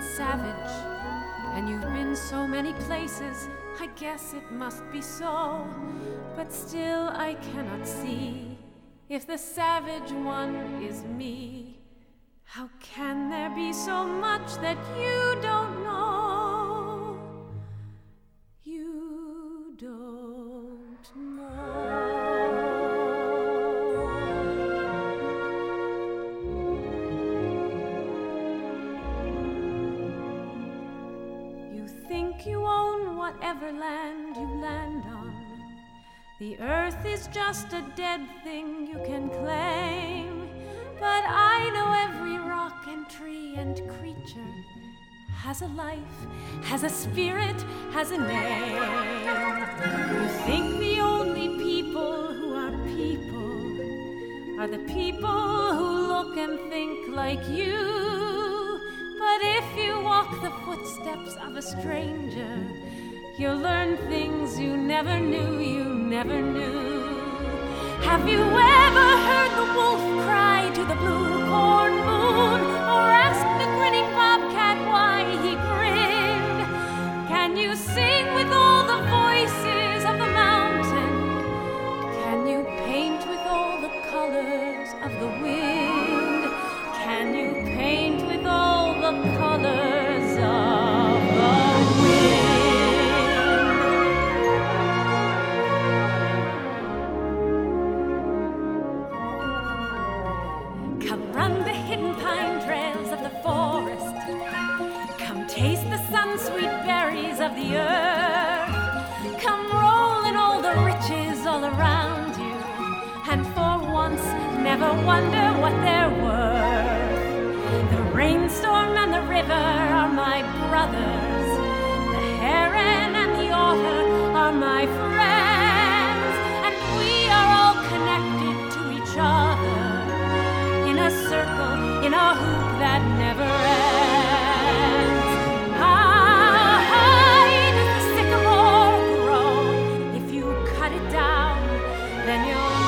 savage, and you've been so many places, I guess it must be so. But still I cannot see if the savage one is me. How can there be so much that you don't know? You don't know. You think you own whatever land you land on. The earth is just a dead thing you can claim. But I know every rock and tree and creature has a life, has a spirit, has a name. You think the only people who are the people who look and think like you. But if you walk the footsteps of a stranger, you'll learn things you never knew, you never knew. Have you ever heard the wolf cry to the blue corn moon, or ask the grinning bobcat why he grinned? Can you sing with all the voices of the mountain? Can you paint with all the colors of the wind? Can you paint with all the colors of the wind? Of the earth, come roll in all the riches all around you, and for once never wonder what they're worth. The rainstorm and the river are my brothers, the heron and the otter are my friends, and we are all connected to each other in a circle, in a hoop that never ends. Then you'll